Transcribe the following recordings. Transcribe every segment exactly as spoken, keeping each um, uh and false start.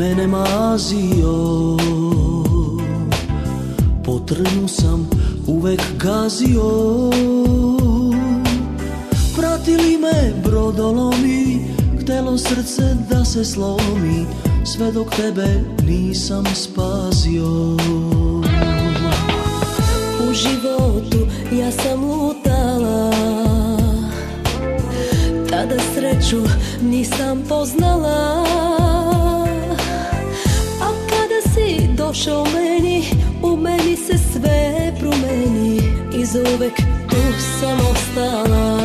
mene mazio, po trnu sam uvek gazio. Pratili me brodolomi, htelo srce da se slomi, sve dok tebe nisam spasio. U životu ja sam lutala, tada sreću nisam poznala. A kada si došao meni, u meni se sve promeni i za uvek tu sam ostala.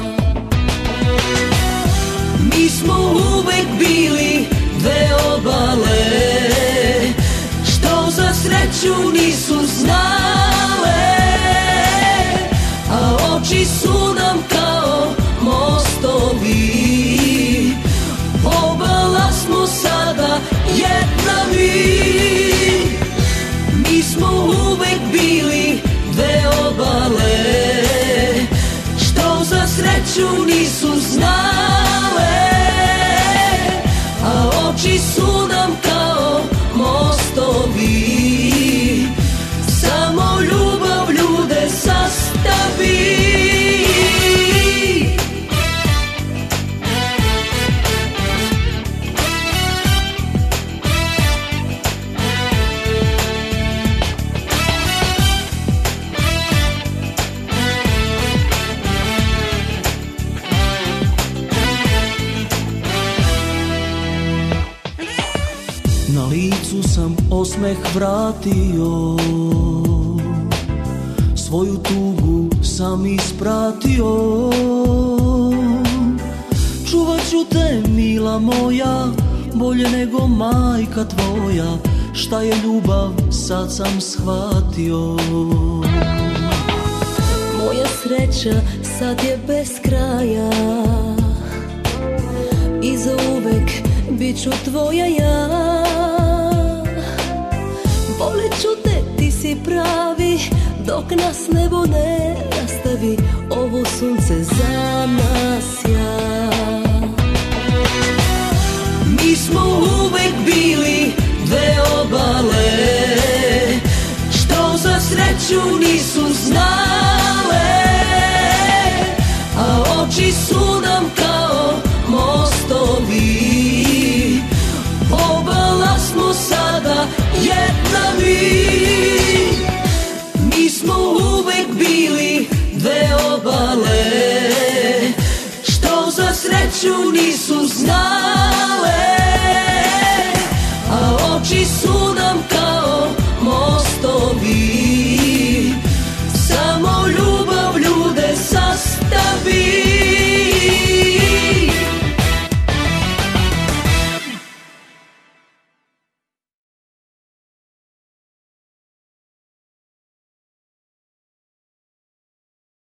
Mi smo uvek bili dve obale, što za sreću nisu znale, a oči su nam kao mostovi, obala smo sada jedna mi. Mi smo uvek bili dve obale, što za sreću nisu znale, a oči su nam kao mostovi, samo ljubav ljude sastavi. Na licu sam osmeh vratio, svoju tugu sam ispratio. Čuvat ću te, mila moja, bolje nego majka tvoja. Šta je ljubav, sad sam shvatio. Moja sreća sad je bez kraja i za uvek bit ću tvoja ja. Volit ću te, ti si pravi, dok nas nebo ne rastavi, ovo sunce za nas ja. Mi smo uvek bili dve obale, što za sreću nisu znale, a oči su nam kao mostovi, obala smo sada jedna mi. Mi smo uvek bili dve obale, što za sreću nisu